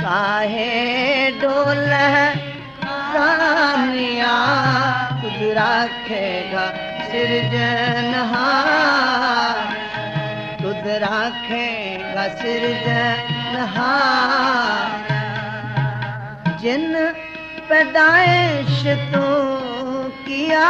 काहे डोले प्राणिया खुद राखेगा सिरजनहार खुद राखेगा सिरजनहार जिन पैदाइश तो किया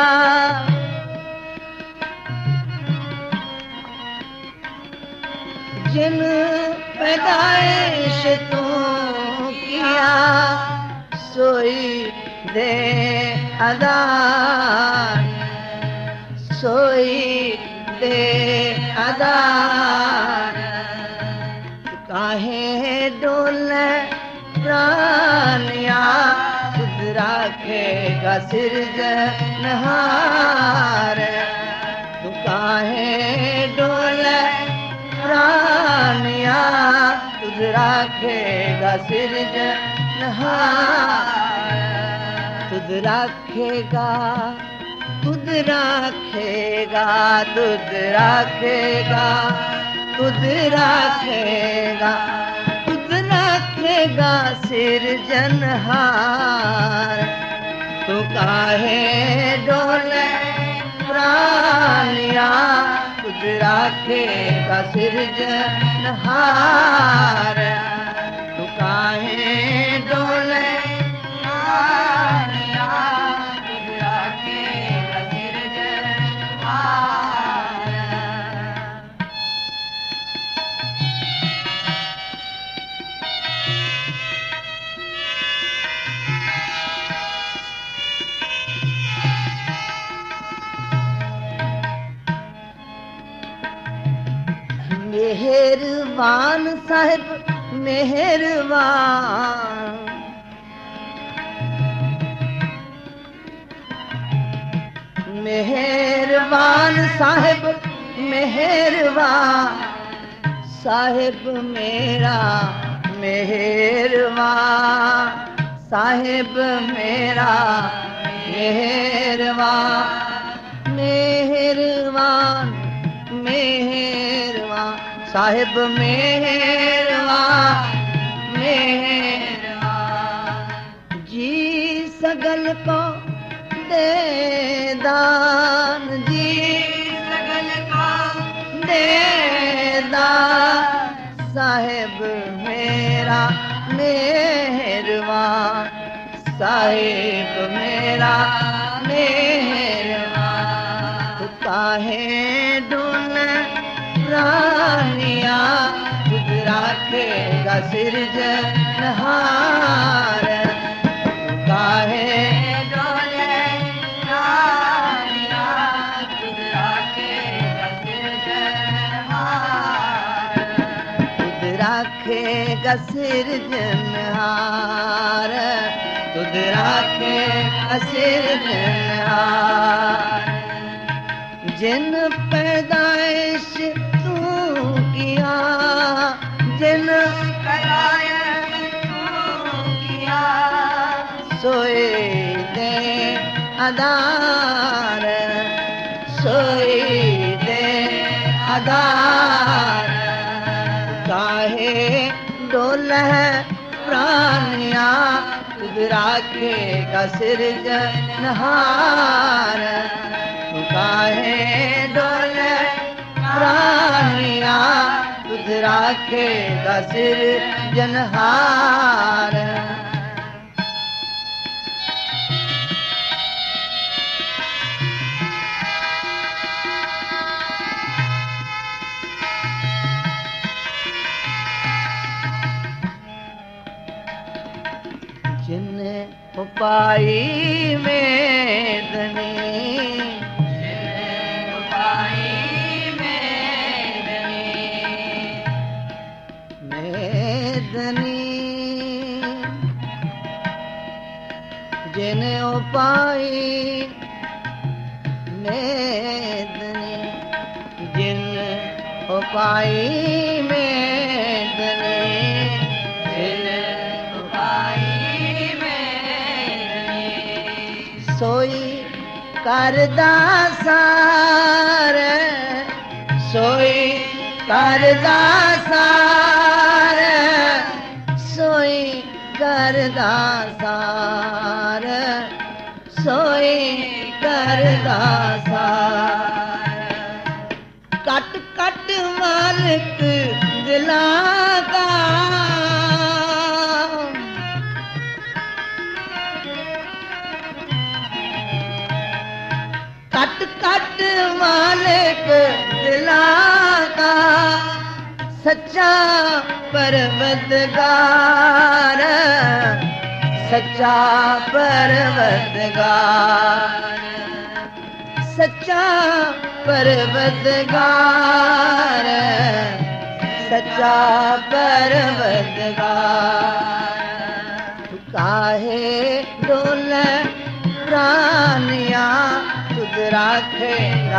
जिन पैदाइश तो किया सोई दे आदार सोई दे आदार काहे डोले प्राणिया खुद राखेगा सिरजनहार तू काहे डोले प्राणिया खुद राखेगा सिरजनहार खुद राखेगा खुद राखेगा खुद राखेगा खुद राखेगा खुद राखेगा सिरजनहार तू काहे डोले प्राणिया खुद राखेगा सिरजनहार तू काहे डोले प्राणिया खुद राखेगा सिरजनहार मेहरबान साहिब मेहरबान मेहरबान साहिब मेहरबान साहिब मेरा मेहरबान साहिब मेरा मेहरबान मेहरबान मेहरबान साहिब मेहरबान मेहरबान जी सगल को दे दान जी सगल को दे दान साहिब मेरा मेहरबान साहिब मेरा मेहरबान तू काहे डोले प्राणिया खुद राखेगा सिरजनहार काहे डोले प्राणिया खुद राखेगा सिरजनहार खुद राखेगा सिरजनहार खुद राखेगा सिरजनहार जिन पैदाइश तू किया जिन पैदाइश तू किया सोए दे आधार सोए दे आधार काहे डोले प्राणिया खुद राखेगा सिरजनहार काहे डोले प्राणिया खुद राखेगा सिरजनहार जिन उपाई मेदनी जिन उपाई मेदनी जिन उपाई मेदनी जिन उपाई मेदनी सोई करदा सार सोई करदा सार सोई करदा सार सोई करदा सार कट कट मालिक दिला का कट कट मालिक दिला का सच्चा परवतगार सच्चा परवतगार सच्चा परवतगार सच्चा परवतगार काहे डोले प्राणिया तुझ राखेगा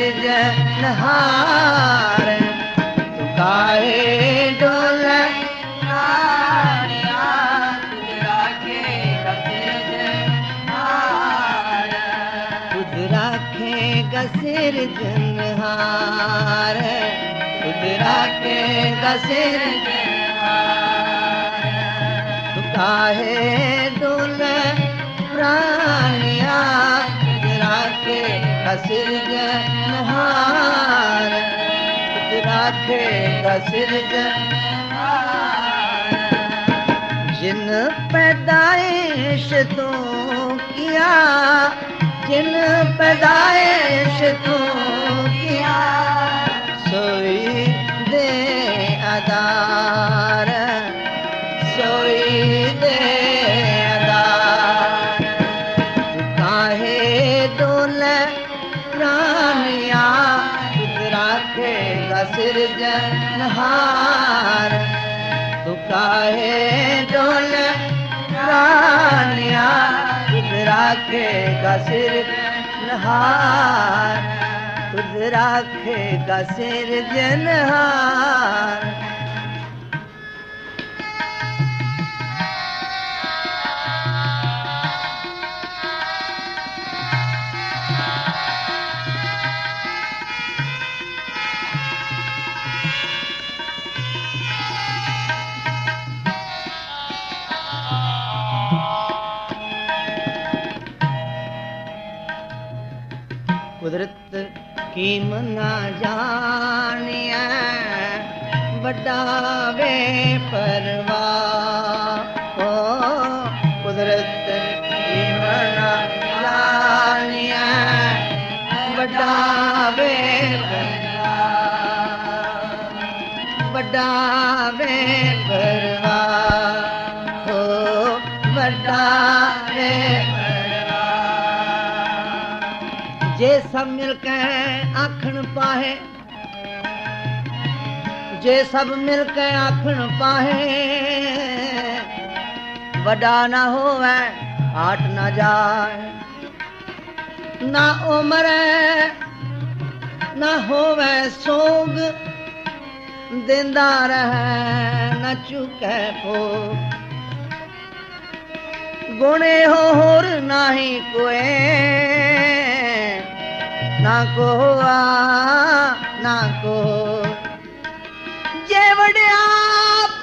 सिरजनहार तू काहे डोले प्राणिया तुझ राखेगा सिरजनहार तुझ राखेगा सिरजनहार तुझ राखेगा सिरजनहार तू काहे डोले प्राणिया राखेगा सिरजनहार तुझ राखेगा सिरजनहार जिन पैदाइश तू किया जिन पैदाइश तू किया सोई दे आधार सोई दे प्राणिया तुझ राखेगा सिरजनहार तू काहे डोले प्राणिया तुझ राखेगा सिरजनहार तुझ राखेगा सिरजनहार कुदरत की मना जानिया बड़ा वे परवाह ओ कुदरत की मना जानिया बड़ा वे परवाह बड़ा वे परवाह ओ बड़ा वे जे सब मिलके आखण पाहे जे सब मिलके आखण पाहे वडा ना होवे हाट ना जाए ना उम्र ना होवे सोग देंदा रहे न चुके पो गुणे होर नाही कोए ना को ना को जे वड आप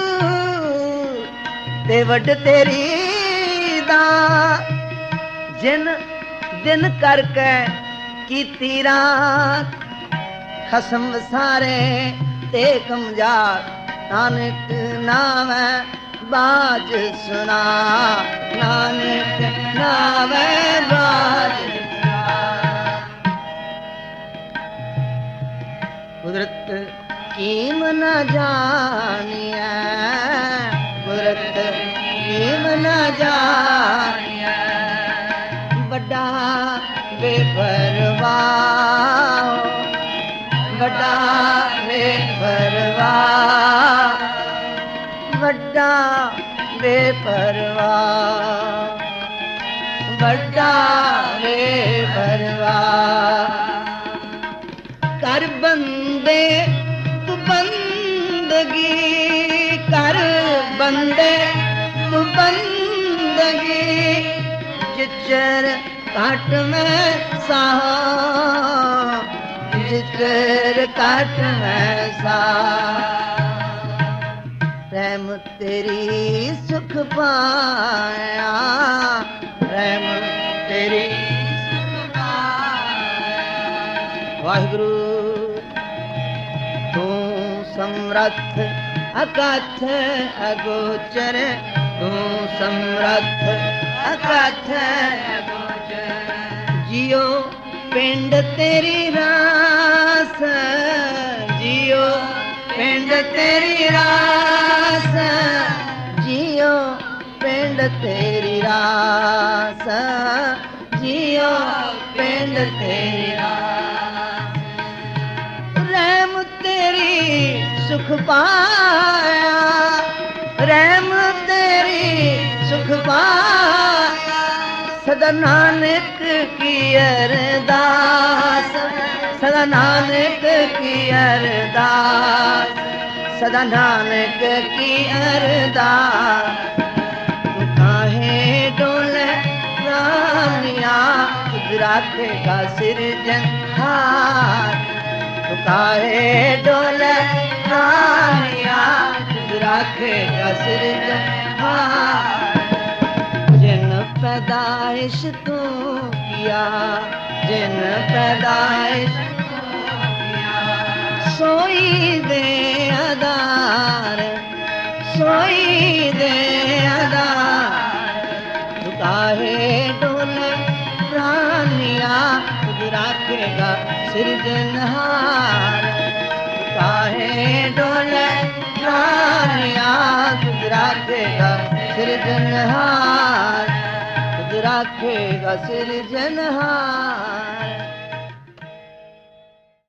ते वड तेरी दा जिन दिन करके कीती रात खसम सारे ते कमजार नानक नाम बाज सुना नानक नाम बाज कुदरत कीम न जानिया कुदरत कीम न जानिया बड़ा बेपरवाह बड़ा बेपरवाह बड़ा बेपरवाह बड़ा बेपरवाह कर बंदे तू बंदगी कर बंदे तू बंदगी जिचर काट में साह जिचर काट में साह रहम तेरी सुख पाया, रहम तेरी सुख पाया। वाहिगुरु तू समर्थ अकथ अगोचर, तू समर्थ अकथ अगोचर। जियो पिंड तेरी रास, जियो पिंड तेरी रास, जियो पिंड तेरी रास, जियो पिंड तेरी रास। रहम तेरी सुख पाया, रहम तेरी सुख पाया। सदा नानक की अरदास, सदा नानक की अरदास, सदा नानक की अरदास। तू काहे डोले रानिया, खुद राखेगा सिरजनहार। तू काहे डोले रानिया, खुद राखेगा सिरजनहार। जिन पैदाइश तू किया, जिन पैदाइश तू किया, सोई दे आधार, सोई दे आधार। तू काहे डोले प्राणिया, खुद राखेगा सिरजनहार। तू काहे डोले प्राणिया, खुद राखेगा सिरजनहार, खुद राखेगा सिरजनहार।